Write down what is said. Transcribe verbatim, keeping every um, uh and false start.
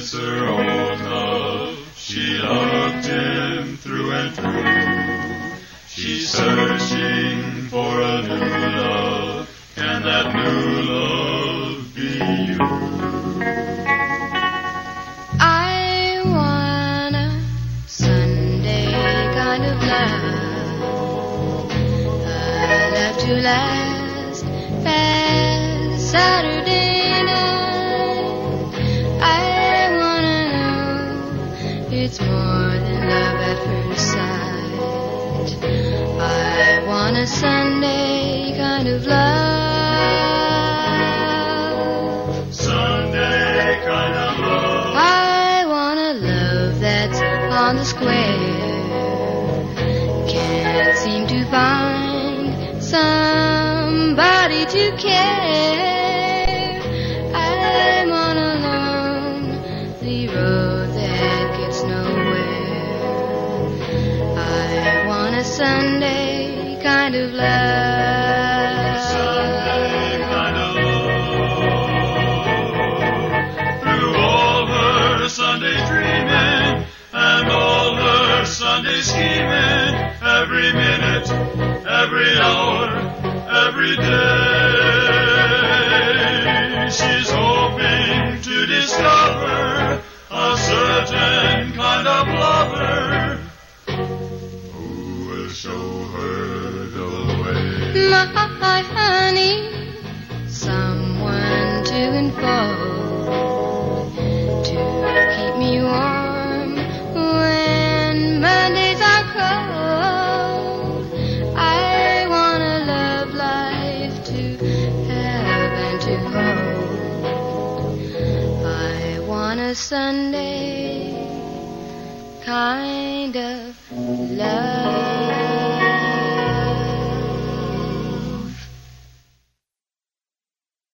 is her own love. She loved him through and through. She's searching for a new love. Can that new love be you? I want a Sunday kind of love, a love to last past Saturday night. I wanna know it's more than love at first sight. I want a Sunday kind of love. Sunday kind of love. I want a love that's on the square. Can't seem to find somebody to care. I'm on a lonely road that gets nowhere. I want a Sunday kind of love. Sunday kind of love. Through all her Sunday dreaming and all her Sunday scheming, every minute, every hour, every day, she's hoping to discover a certain kind of lover who will show her the way. My honey, someone to enfold, to keep me warm when Mondays are cold. I want a love life to have and to hold. I want a Sunday kind of love.